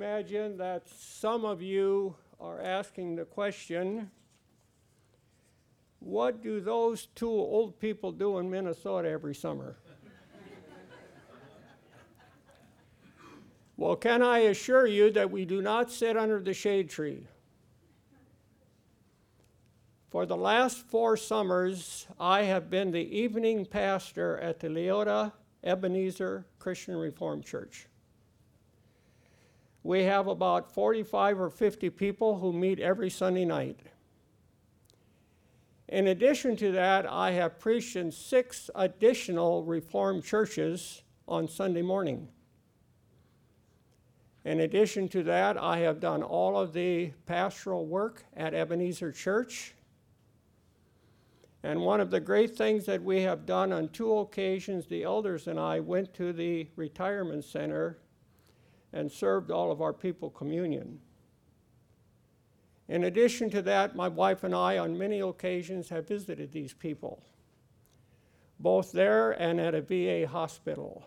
imagine that some of you are asking the question, what do those two old people do in Minnesota every summer? Well, can I assure you that we do not sit under the shade tree? For the last 4 summers, I have been the evening pastor at the Leota Ebenezer Christian Reformed Church. We have about 45 or 50 people who meet every Sunday night. In addition to that, I have preached in 6 additional Reformed churches on Sunday morning. In addition to that, I have done all of the pastoral work at Ebenezer Church. And one of the great things that we have done on 2 occasions, the elders and I went to the retirement center and served all of our people communion. In addition to that, my wife and I on many occasions have visited these people, both there and at a VA hospital.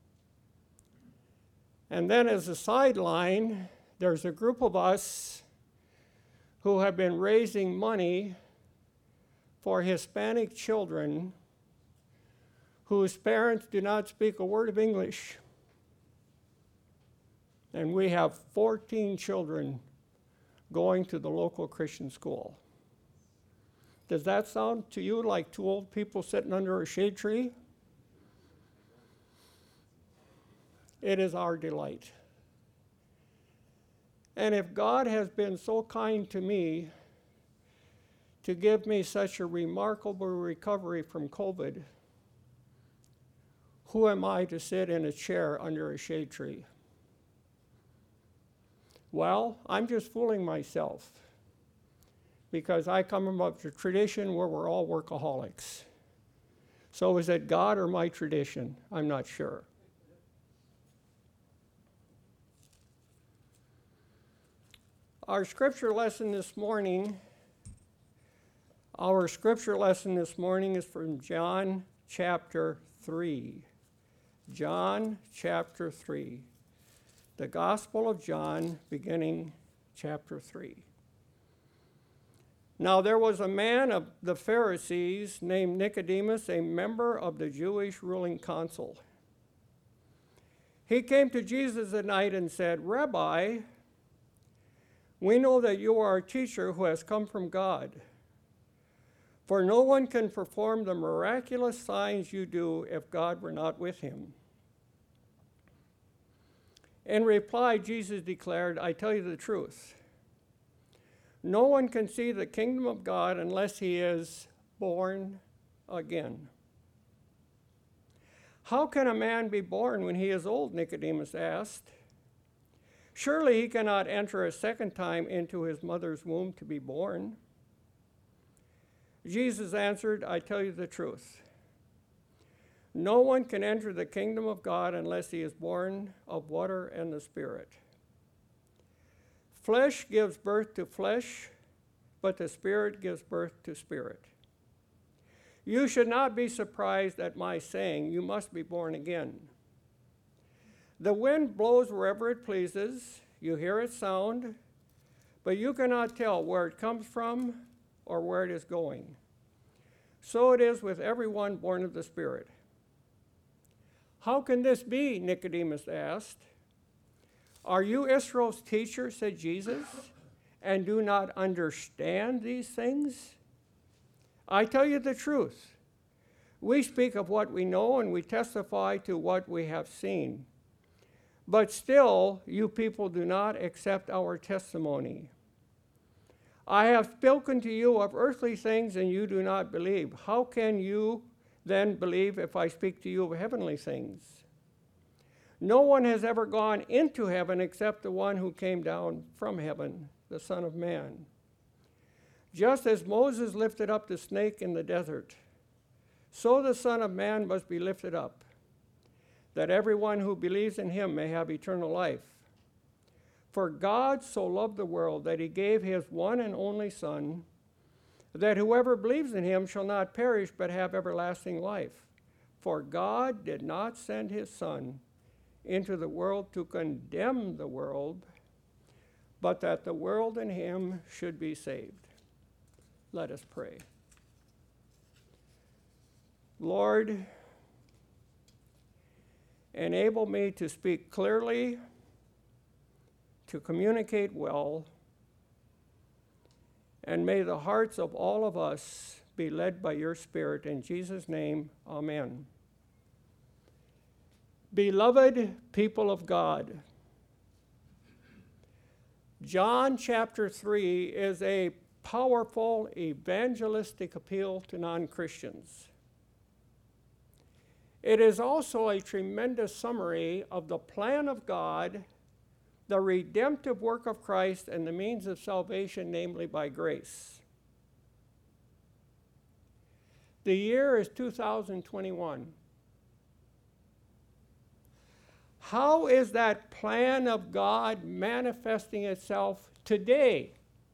And then as a sideline, there's a group of us who have been raising money for Hispanic children whose parents do not speak a word of English. And we have 14 children going to the local Christian school. Does that sound to you like 2 old people sitting under a shade tree? It is our delight. And if God has been so kind to me to give me such a remarkable recovery from COVID, who am I to sit in a chair under a shade tree? Well, I'm just fooling myself because I come from a tradition where we're all workaholics. So is it God or my tradition? I'm not sure. Our scripture lesson this morning is from John chapter 3. John chapter 3. The Gospel of John, beginning chapter 3. Now there was a man of the Pharisees named Nicodemus, a member of the Jewish ruling council. He came to Jesus at night and said, "Rabbi, we know that you are a teacher who has come from God. For no one can perform the miraculous signs you do if God were not with him." In reply, Jesus declared, "I tell you the truth. No one can see the kingdom of God unless he is born again." "How can a man be born when he is old?" Nicodemus asked. "Surely he cannot enter a second time into his mother's womb to be born." Jesus answered, "I tell you the truth. No one can enter the kingdom of God unless he is born of water and the Spirit. Flesh gives birth to flesh, but the Spirit gives birth to spirit. You should not be surprised at my saying, 'You must be born again.' The wind blows wherever it pleases. You hear its sound, but you cannot tell where it comes from or where it is going. So it is with everyone born of the Spirit." "How can this be?" Nicodemus asked. "Are you Israel's teacher," said Jesus, "and do not understand these things? I tell you the truth. We speak of what we know and we testify to what we have seen. But still, you people do not accept our testimony. I have spoken to you of earthly things and you do not believe. How can you then believe if I speak to you of heavenly things? No one has ever gone into heaven except the one who came down from heaven, the Son of Man. Just as Moses lifted up the snake in the desert, so the Son of Man must be lifted up, that everyone who believes in him may have eternal life. For God so loved the world that he gave his one and only Son, that whoever believes in him shall not perish but have everlasting life. For God did not send his Son into the world to condemn the world, but that the world in him should be saved. Let us pray. Lord, enable me to speak clearly, to communicate well, and may the hearts of all of us be led by your Spirit. In Jesus' name, amen. Beloved people of God, John chapter 3 is a powerful evangelistic appeal to non-Christians. It is also a tremendous summary of the plan of God, the redemptive work of Christ, and the means of salvation, namely by grace. The year is 2021. How is that plan of God manifesting itself today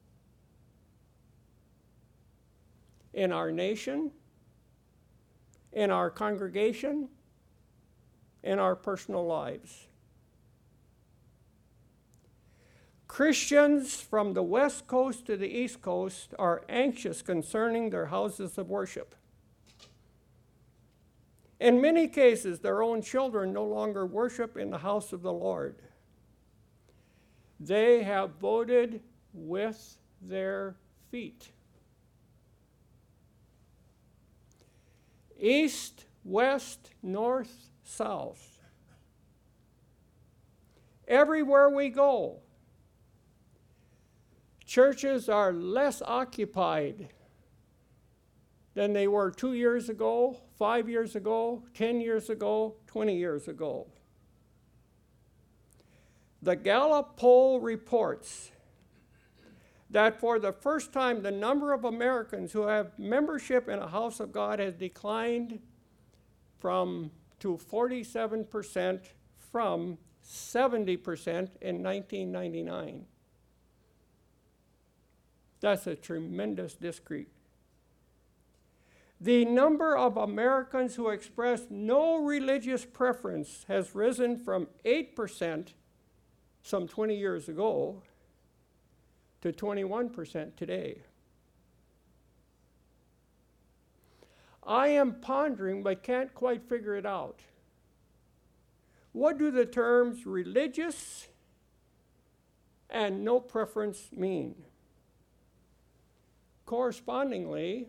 in our nation, in our congregation, in our personal lives? Christians from the West Coast to the East Coast are anxious concerning their houses of worship. In many cases, their own children no longer worship in the house of the Lord. They have voted with their feet. East, west, north, south. Everywhere we go, churches are less occupied than they were 2 years ago, 5 years ago, 10 years ago, 20 years ago. The Gallup poll reports that for the first time, the number of Americans who have membership in a house of God has declined to 47% from 70% in 1999. That's a tremendous decrease. The number of Americans who express no religious preference has risen from 8% some 20 years ago to 21% today. I am pondering but can't quite figure it out. What do the terms religious and no preference mean? Correspondingly,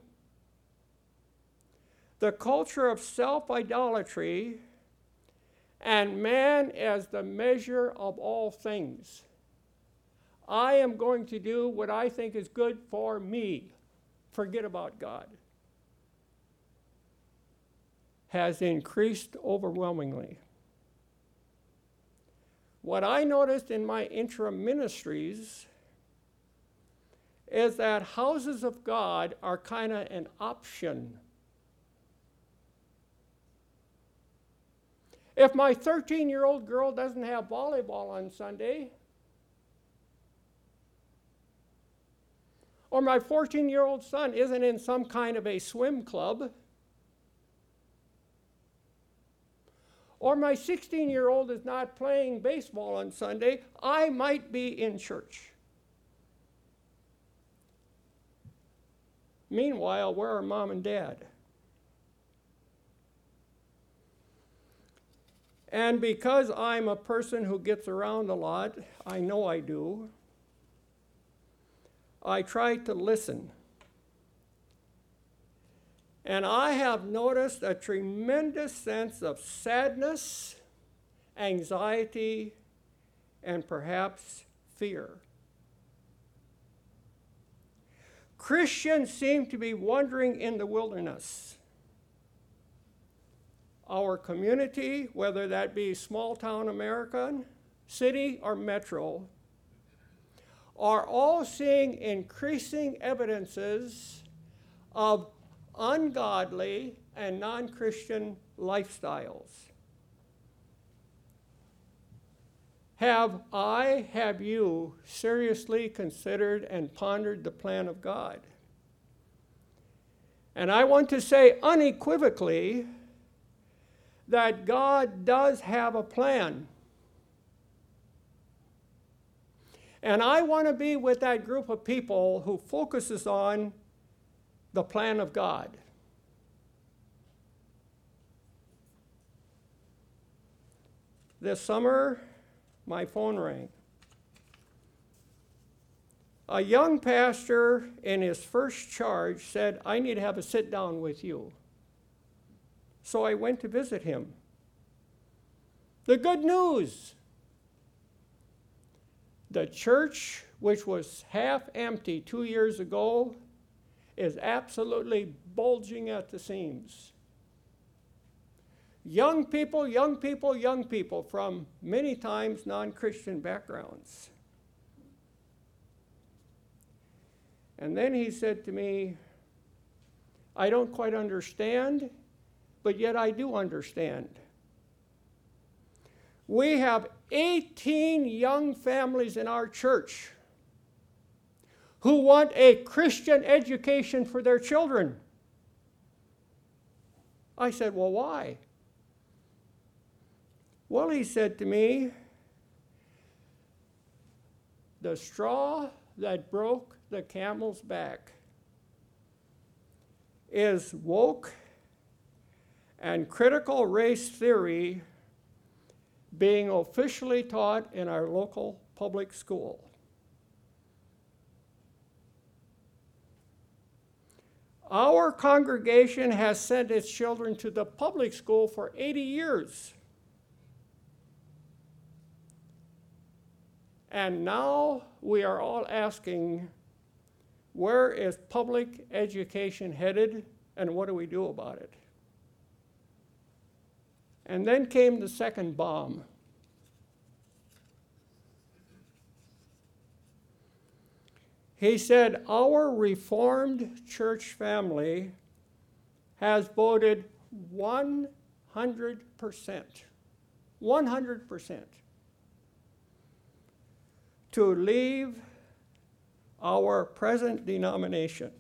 the culture of self-idolatry and man as the measure of all things. I am going to do what I think is good for me. Forget about God. Has increased overwhelmingly. What I noticed in my interim ministries is that houses of God are kind of an option. If my 13-year-old girl doesn't have volleyball on Sunday, or my 14-year-old son isn't in some kind of a swim club, or my 16-year-old is not playing baseball on Sunday, I might be in church. Meanwhile, where are mom and dad? And because I'm a person who gets around a lot, I know I do, I try to listen. And I have noticed a tremendous sense of sadness, anxiety, and perhaps fear. Christians seem to be wandering in the wilderness. Our community, whether that be small town American, city, or metro, are all seeing increasing evidences of ungodly and non-Christian lifestyles. Have you seriously considered and pondered the plan of God? And I want to say unequivocally that God does have a plan. And I want to be with that group of people who focuses on the plan of God. This summer, my phone rang. A young pastor in his first charge said, "I need to have a sit down with you." So I went to visit him. The good news: the church, which was half empty 2 years ago, is absolutely bulging at the seams. Young people, young people, young people from many times non-Christian backgrounds. And then he said to me, "I don't quite understand, but yet I do understand. We have 18 young families in our church who want a Christian education for their children." I said, "Well, why?" Well, he said to me, "The straw that broke the camel's back is woke and critical race theory being officially taught in our local public school. Our congregation has sent its children to the public school for 80 years. And now we are all asking, where is public education headed, and what do we do about it?" And then came the second bomb. He said, "Our Reformed church family has voted 100%, 100%, to leave our present denomination.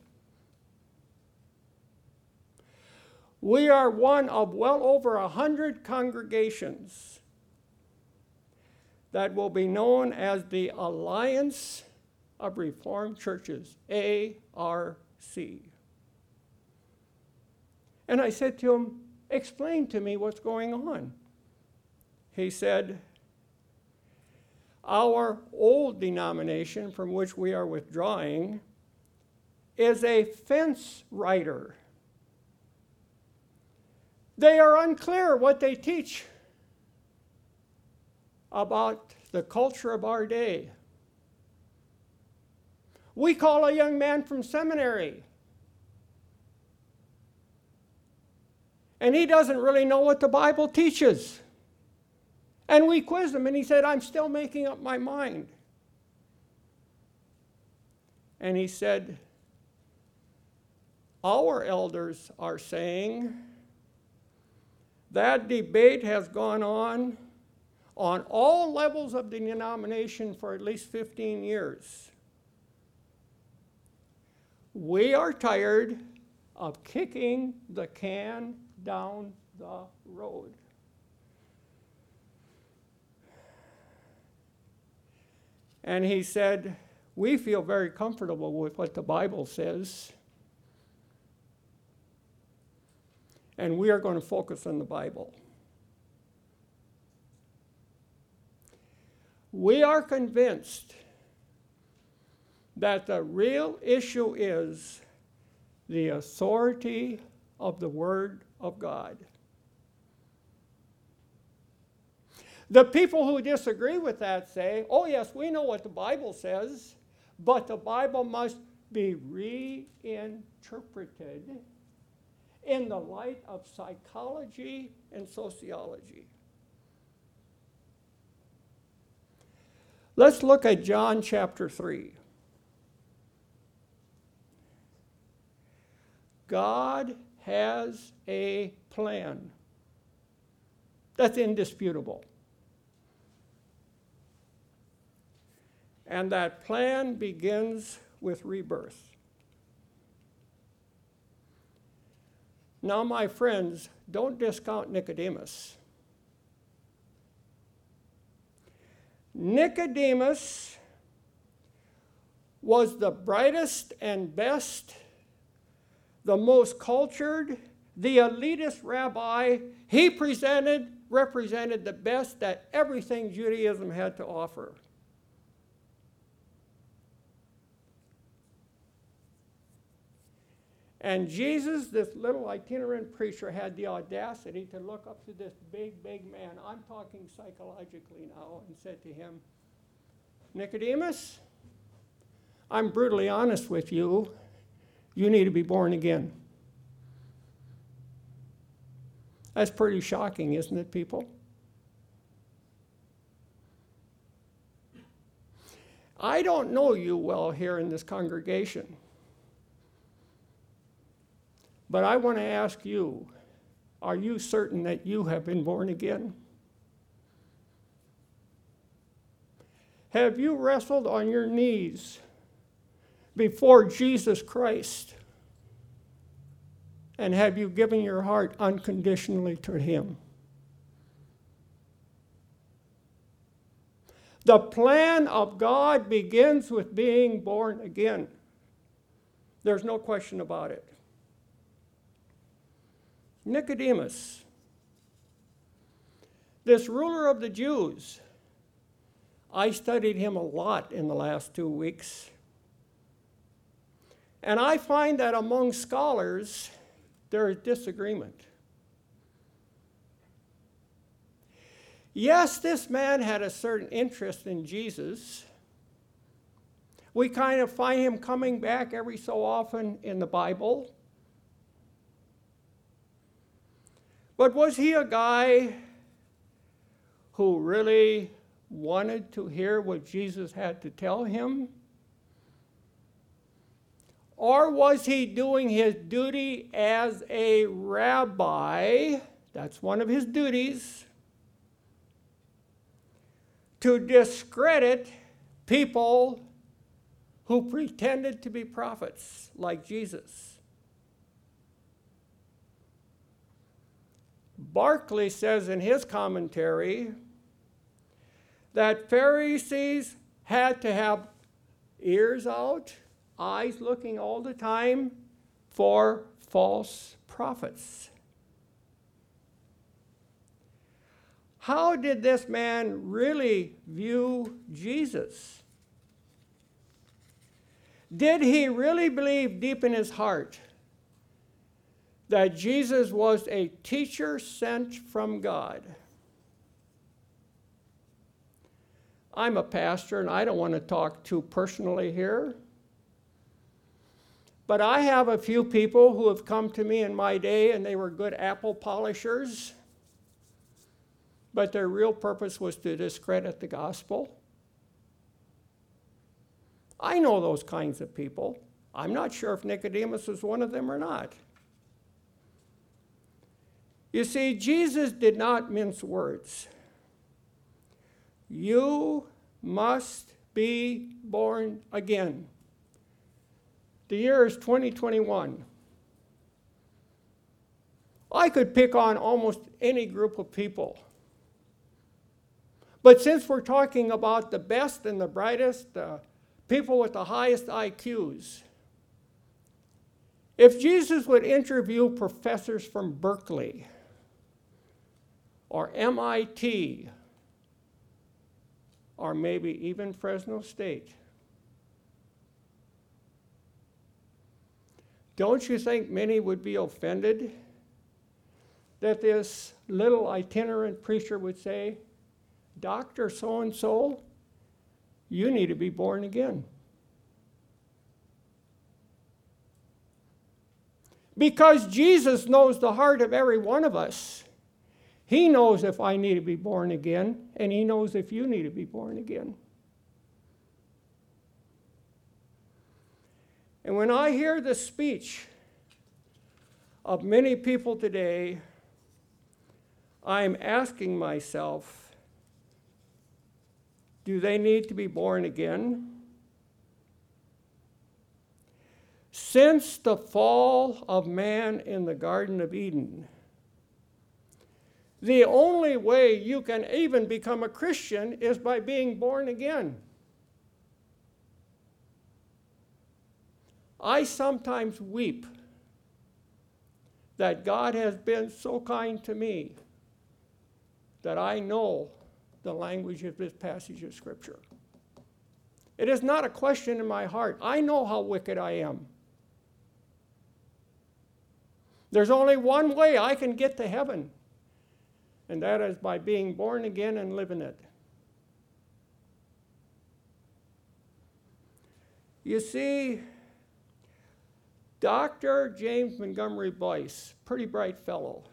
We are one of well over 100 congregations that will be known as the Alliance of Reformed Churches, ARC." And I said to him, "Explain to me what's going on." He said, "Our old denomination, from which we are withdrawing, is a fence rider. They are unclear what they teach about the culture of our day. We call a young man from seminary, and he doesn't really know what the Bible teaches. And we quizzed him, and he said, 'I'm still making up my mind.' And he said, 'Our elders are saying that debate has gone on all levels of the denomination for at least 15 years. We are tired of kicking the can down the road.'" And he said, "We feel very comfortable with what the Bible says, and we are going to focus on the Bible. We are convinced that the real issue is the authority of the Word of God. The people who disagree with that say, 'Oh yes, we know what the Bible says, but the Bible must be reinterpreted in the light of psychology and sociology.'" Let's look at John chapter 3. God has a plan. That's indisputable. And that plan begins with rebirth. Now, my friends, don't discount Nicodemus. Nicodemus was the brightest and best, the most cultured, the elitist rabbi. He represented the best that everything Judaism had to offer. And Jesus, this little itinerant preacher, had the audacity to look up to this big, big man, I'm talking psychologically now, and said to him, Nicodemus, I'm brutally honest with you. You need to be born again. That's pretty shocking, isn't it, people? I don't know you well here in this congregation. But I want to ask you, are you certain that you have been born again? Have you wrestled on your knees before Jesus Christ? And have you given your heart unconditionally to Him? The plan of God begins with being born again. There's no question about it. Nicodemus, this ruler of the Jews, I studied him a lot in the last 2 weeks. And I find that among scholars, there is disagreement. Yes, this man had a certain interest in Jesus. We kind of find him coming back every so often in the Bible. But was he a guy who really wanted to hear what Jesus had to tell him? Or was he doing his duty as a rabbi? That's one of his duties. To discredit people who pretended to be prophets like Jesus. Barclay says in his commentary that Pharisees had to have ears out, eyes looking all the time for false prophets. How did this man really view Jesus? Did he really believe deep in his heart that Jesus was a teacher sent from God? I'm a pastor, and I don't want to talk too personally here. But I have a few people who have come to me in my day, and they were good apple polishers. But their real purpose was to discredit the gospel. I know those kinds of people. I'm not sure if Nicodemus was one of them or not. You see, Jesus did not mince words. You must be born again. The year is 2021. I could pick on almost any group of people. But since we're talking about the best and the brightest, the people with the highest IQs, if Jesus would interview professors from Berkeley or MIT, or maybe even Fresno State, don't you think many would be offended that this little itinerant preacher would say, Dr. So-and-so, you need to be born again? Because Jesus knows the heart of every one of us. He knows if I need to be born again, and He knows if you need to be born again. And when I hear the speech of many people today, I'm asking myself, do they need to be born again? Since the fall of man in the Garden of Eden, the only way you can even become a Christian is by being born again. I sometimes weep that God has been so kind to me that I know the language of this passage of Scripture. It is not a question in my heart. I know how wicked I am. There's only one way I can get to heaven, and that is by being born again and living it. You see, Dr. James Montgomery Boyce, pretty bright fellow,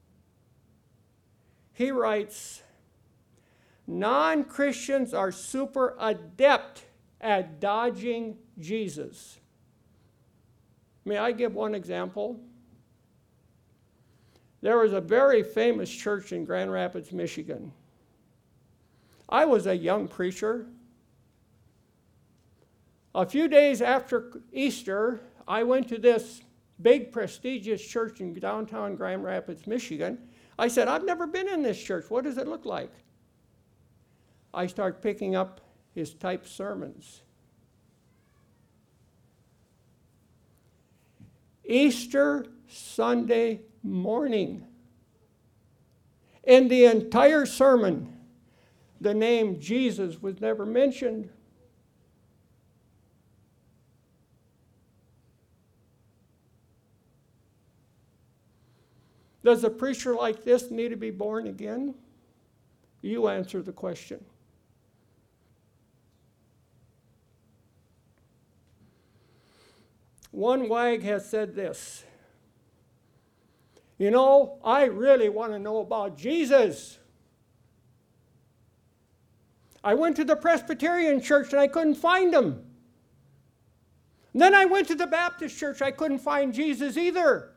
he writes, non-Christians are super adept at dodging Jesus. May I give one example? There was a very famous church in Grand Rapids, Michigan. I was a young preacher. A few days after Easter, I went to this big, prestigious church in downtown Grand Rapids, Michigan. I said, I've never been in this church. What does it look like? I start picking up his typed sermons. Easter Sunday morning. In the entire sermon, the name Jesus was never mentioned. Does a preacher like this need to be born again? You answer the question. One wag has said this, you know, I really want to know about Jesus. I went to the Presbyterian church and I couldn't find him. And then I went to the Baptist church, I couldn't find Jesus either.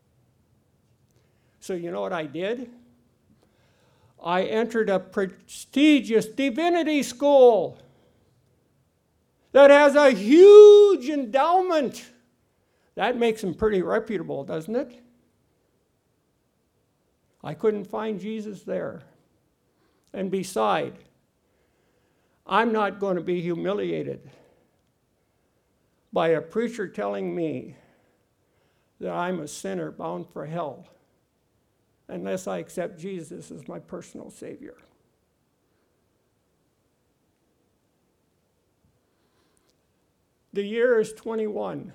So you know what I did? I entered a prestigious divinity school that has a huge endowment. That makes them pretty reputable, doesn't it? I couldn't find Jesus there. And beside, I'm not going to be humiliated by a preacher telling me that I'm a sinner bound for hell unless I accept Jesus as my personal Savior. The year is 21.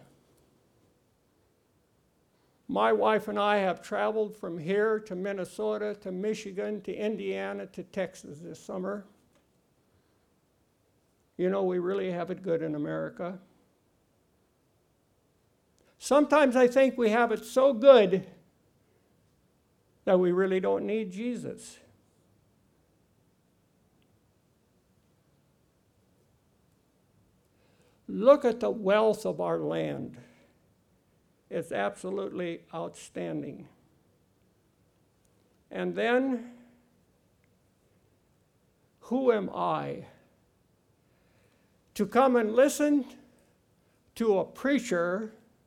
My wife and I have traveled from here to Minnesota to Michigan to Indiana to Texas this summer. You know, we really have it good in America. Sometimes I think we have it so good that we really don't need Jesus. Look at the wealth of our land. It's absolutely outstanding. And then, who am I to come and listen to a preacher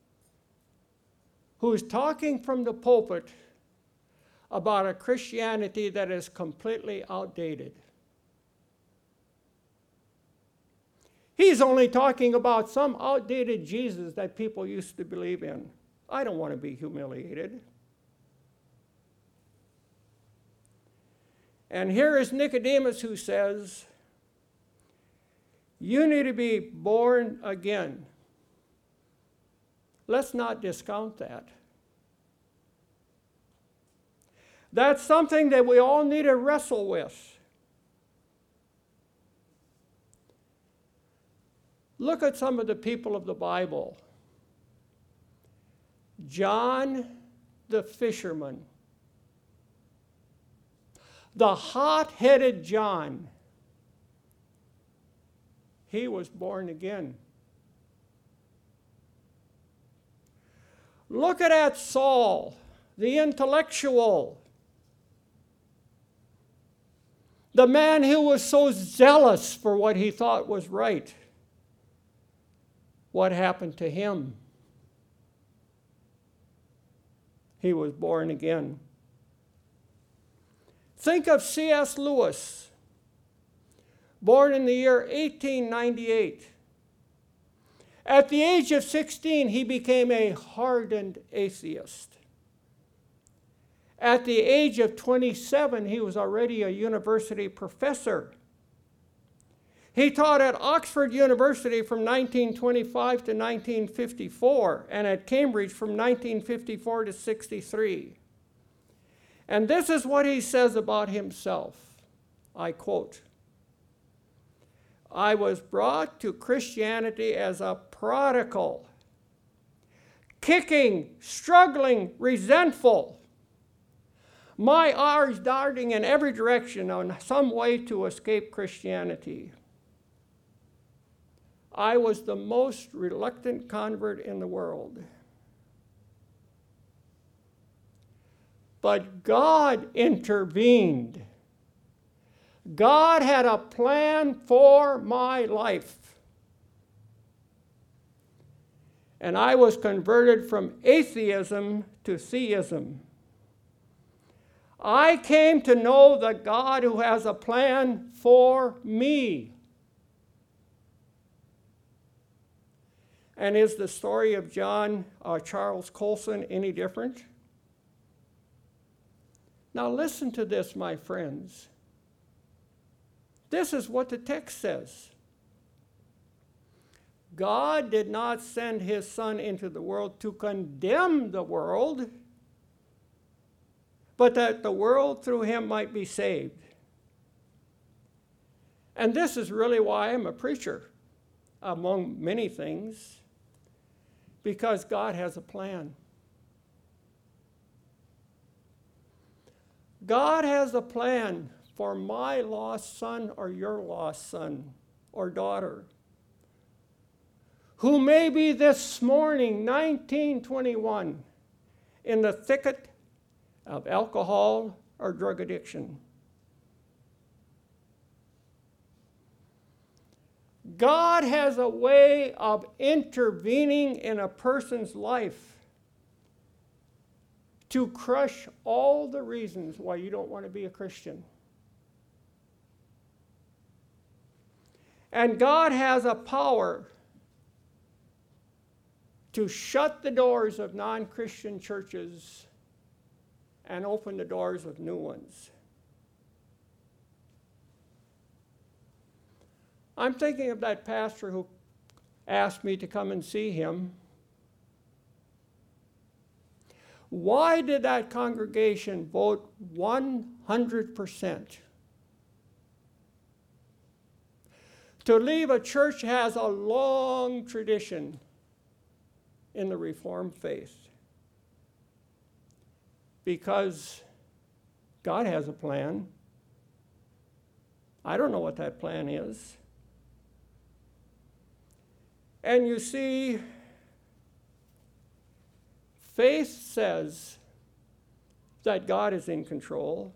who's talking from the pulpit about a Christianity that is completely outdated? He's only talking about some outdated Jesus that people used to believe in. I don't want to be humiliated. And here is Nicodemus who says, you need to be born again. Let's not discount that. That's something that we all need to wrestle with. Look at some of the people of the Bible. John the fisherman. The hot-headed John. He was born again. Look at that Saul, the intellectual. The man who was so zealous for what he thought was right. What happened to him? He was born again. Think of C.S. Lewis, born in the year 1898. At the age of 16, he became a hardened atheist. At the age of 27, he was already a university professor. He taught at Oxford University from 1925 to 1954, and at Cambridge from 1954 to 63. And this is what he says about himself. I quote, "I was brought to Christianity as a prodigal, kicking, struggling, resentful, my eyes darting in every direction on some way to escape Christianity. I was the most reluctant convert in the world. But God intervened. God had a plan for my life. And I was converted from atheism to theism. I came to know the God who has a plan for me." And is the story of Charles Colson any different? Now listen to this, my friends. This is what the text says. God did not send his Son into the world to condemn the world, but that the world through him might be saved. And this is really why I'm a preacher, among many things, because God has a plan. God has a plan for my lost son or your lost son or daughter, who may be this morning, 1921, in the thicket of alcohol or drug addiction. God has a way of intervening in a person's life to crush all the reasons why you don't want to be a Christian. And God has a power to shut the doors of non-Christian churches and open the doors of new ones. I'm thinking of that pastor who asked me to come and see him. Why did that congregation vote 100%? To leave a church has a long tradition in the Reformed faith. Because God has a plan. I don't know what that plan is. And you see, faith says that God is in control.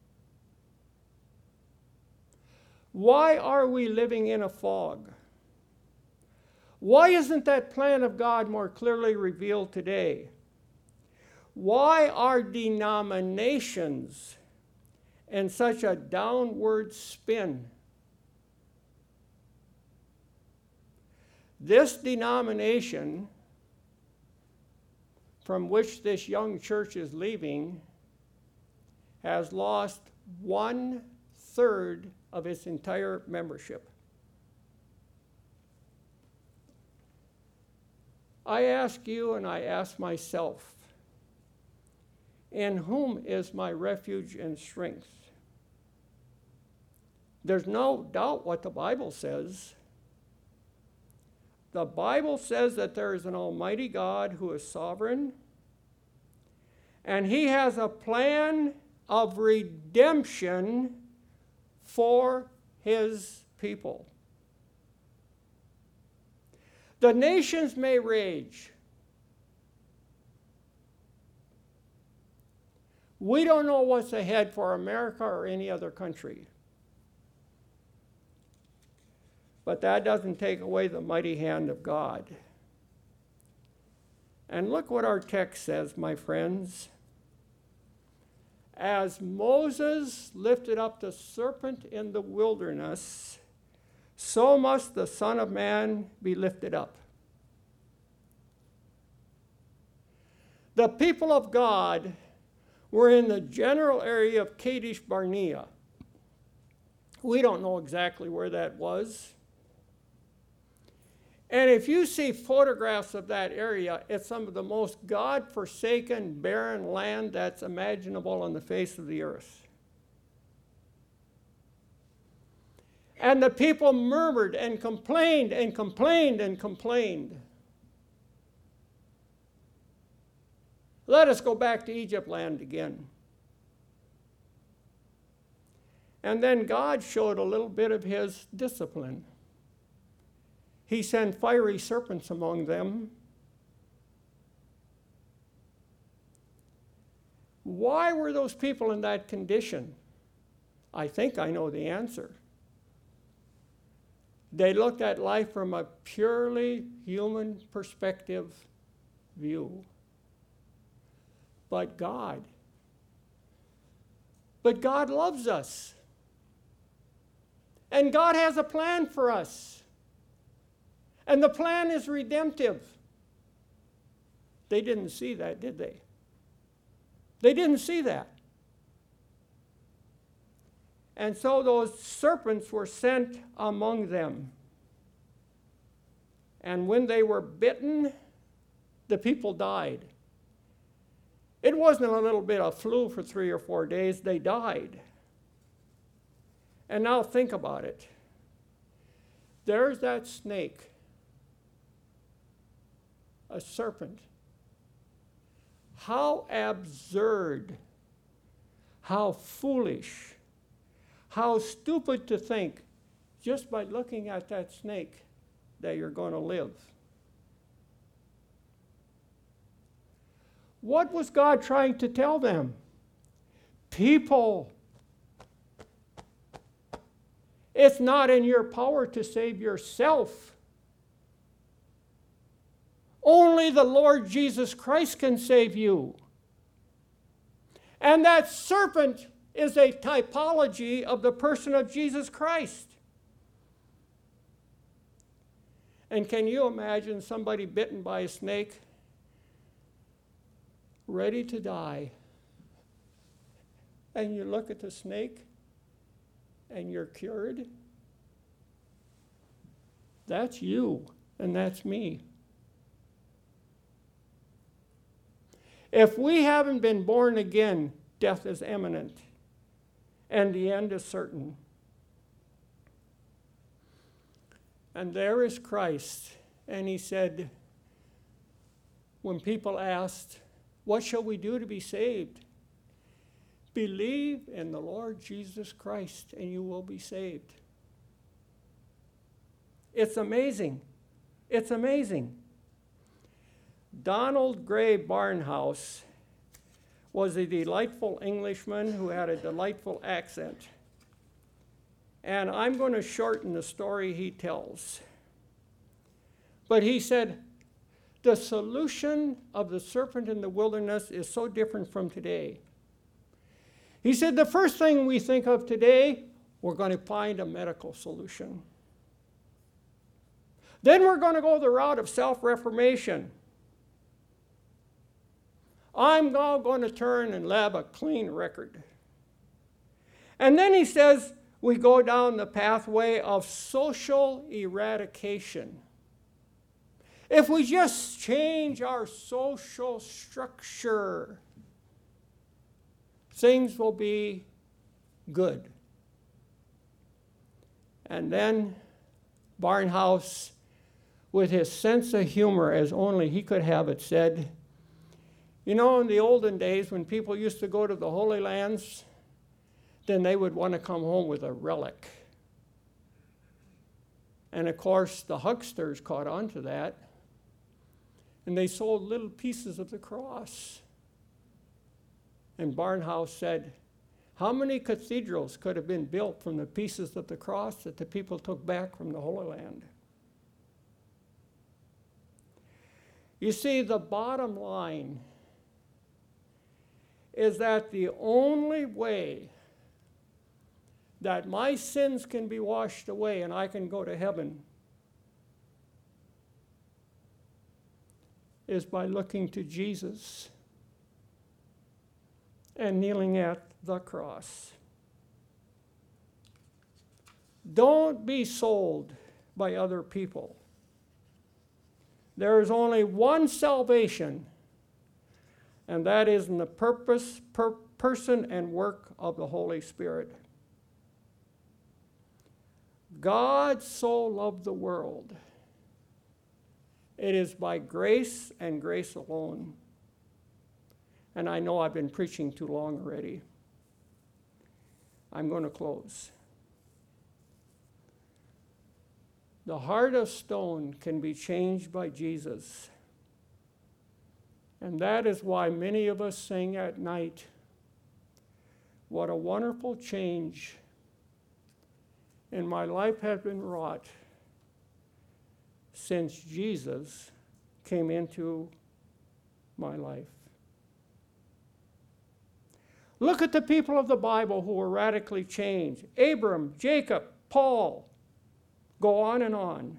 Why are we living in a fog? Why isn't that plan of God more clearly revealed today? Why are denominations in such a downward spin? This denomination from which this young church is leaving has lost 1/3 of its entire membership. I ask you and I ask myself, in whom is my refuge and strength? There's no doubt what the Bible says. The Bible says that there is an almighty God who is sovereign, and he has a plan of redemption for his people. The nations may rage. We don't know what's ahead for America or any other country. But that doesn't take away the mighty hand of God. And look what our text says, my friends. As Moses lifted up the serpent in the wilderness, so must the Son of Man be lifted up, The people of God were in the general area of Kadesh Barnea. We don't know exactly where that was. And if you see photographs of that area, it's some of the most God-forsaken, barren land that's imaginable on the face of the earth. And the people murmured and complained and complained and complained. Let us go back to Egypt land again. And then God showed a little bit of his discipline. He sent fiery serpents among them. Why were those people in that condition? I think I know the answer. They looked at life from a purely human perspective view. But God loves us. And God has a plan for us. And the plan is redemptive. They didn't see that, did they? They didn't see that. And so those serpents were sent among them. And when they were bitten, the people died. It wasn't a little bit of flu for 3 or 4 days, they died. And now think about it. There's that snake, a serpent. How absurd, how foolish, how stupid to think, just by looking at that snake, that you're going to live. What was God trying to tell them? People, it's not in your power to save yourself. Only the Lord Jesus Christ can save you. And that serpent is a typology of the person of Jesus Christ. And can you imagine somebody bitten by a snake, ready to die, and you look at the snake and you're cured? That's you, and that's me. If we haven't been born again, death is imminent, and the end is certain. And there is Christ, and he said, when people asked, what shall we do to be saved? Believe in the Lord Jesus Christ, and you will be saved. It's amazing. It's amazing. Donald Gray Barnhouse was a delightful Englishman who had a delightful accent. And I'm going to shorten the story he tells. But he said, the solution of the serpent in the wilderness is so different from today. He said, the first thing we think of today, we're going to find a medical solution. Then we're going to go the route of self-reformation. I'm now going to turn and live a clean record. And then he says, we go down the pathway of social eradication. If we just change our social structure, things will be good. And then Barnhouse, with his sense of humor as only he could have it, said, you know, in the olden days when people used to go to the Holy Lands, then they would want to come home with a relic. And of course, the hucksters caught on to that, and they sold little pieces of the cross. And Barnhouse said, how many cathedrals could have been built from the pieces of the cross that the people took back from the Holy Land? You see, the bottom line is that the only way that my sins can be washed away and I can go to heaven is by looking to Jesus and kneeling at the cross. Don't be sold by other people. There is only one salvation, and that is in the person and work of the Holy Spirit. God so loved the world. It is by grace and grace alone. And I know I've been preaching too long already. I'm going to close. The heart of stone can be changed by Jesus. And that is why many of us sing at night, "What a wonderful change in my life has been wrought since Jesus came into my life." Look at the people of the Bible who were radically changed. Abram, Jacob, Paul. Go on and on.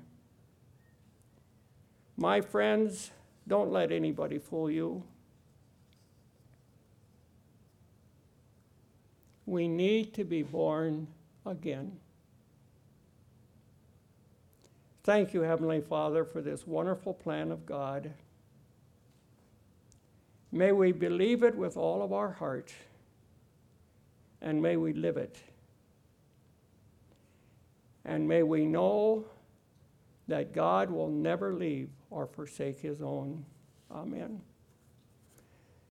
My friends, don't let anybody fool you. We need to be born again. Thank you, Heavenly Father, for this wonderful plan of God. May we believe it with all of our heart, and may we live it. And may we know that God will never leave or forsake his own. Amen.